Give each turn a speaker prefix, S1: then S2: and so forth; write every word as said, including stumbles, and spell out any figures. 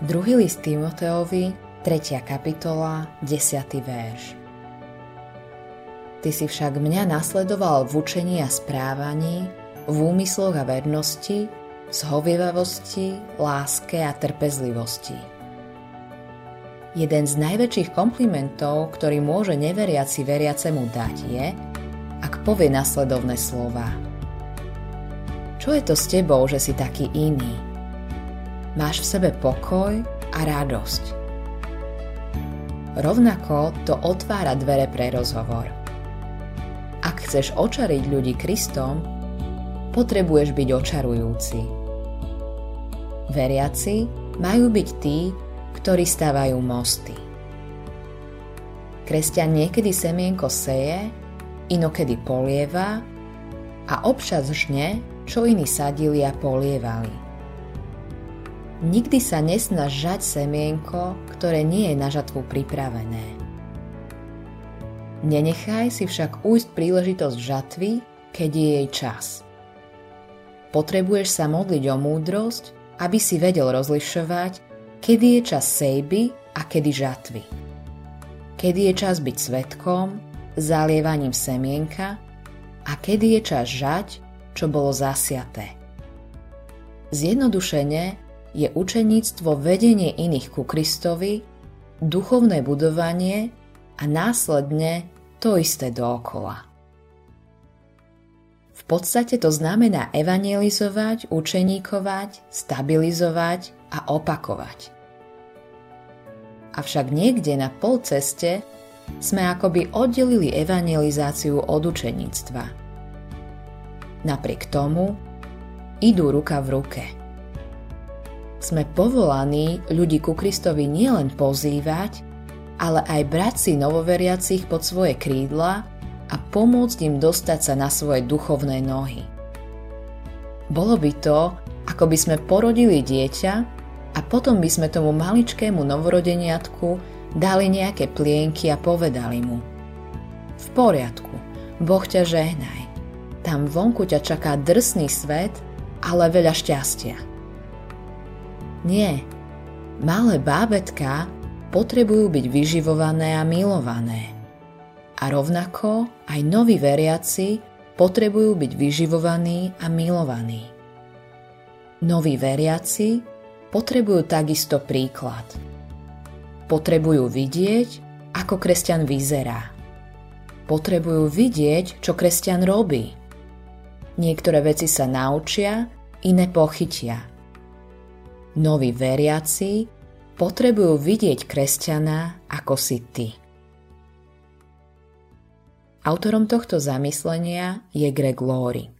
S1: Druhý list Timoteovi, tretia kapitola, desiaty verš. Ty si však mňa nasledoval v učení a správaní, v úmysloch a vernosti, v zhovievavosti, láske a trpezlivosti. Jeden z najväčších komplimentov, ktorý môže neveriaci veriacemu dať, je, ak povie nasledovné slová. Čo je to s tebou, že si taký iný? Máš v sebe pokoj a radosť. Rovnako to otvára dvere pre rozhovor. Ak chceš očariť ľudí Kristom, potrebuješ byť očarujúci. Veriaci majú byť tí, ktorí stavajú mosty. Kresťan niekedy semienko seje, inokedy polieva a občas žne, čo iní sadili a polievali. Nikdy sa nesnaž žať semienko, ktoré nie je na žatvu pripravené. Nenechaj si však ujsť príležitosť žatvy, keď je jej čas. Potrebuješ sa modliť o múdrosť, aby si vedel rozlišovať, kedy je čas sejby a kedy žatvy. Kedy je čas byť svedkom, zalievaním semienka a kedy je čas žať, čo bolo zasiaté. Zjednodušene je učeníctvo vedenie iných ku Kristovi, duchovné budovanie a následne to isté dookola. V podstate to znamená evanjelizovať, učeníkovať, stabilizovať a opakovať. Avšak niekde na polceste sme akoby oddelili evanjelizáciu od učeníctva. Napriek tomu idú ruka v ruke. Sme povolaní ľudí ku Kristovi nielen pozývať, ale aj brať si novoveriacich pod svoje krídla a pomôcť im dostať sa na svoje duchovné nohy. Bolo by to, ako by sme porodili dieťa a potom by sme tomu maličkému novorodeniatku dali nejaké plienky a povedali mu: v poriadku, Boh ťa žehnaj. Tam vonku ťa čaká drsný svet, ale veľa šťastia. Nie, malé bábätká potrebujú byť vyživované a milované. A rovnako aj noví veriaci potrebujú byť vyživovaní a milovaní. Noví veriaci potrebujú takisto príklad. Potrebujú vidieť, ako kresťan vyzerá. Potrebujú vidieť, čo kresťan robí. Niektoré veci sa naučia, iné pochytia. Noví veriaci potrebujú vidieť kresťana ako si ty. Autorom tohto zamyslenia je Greg Laurie.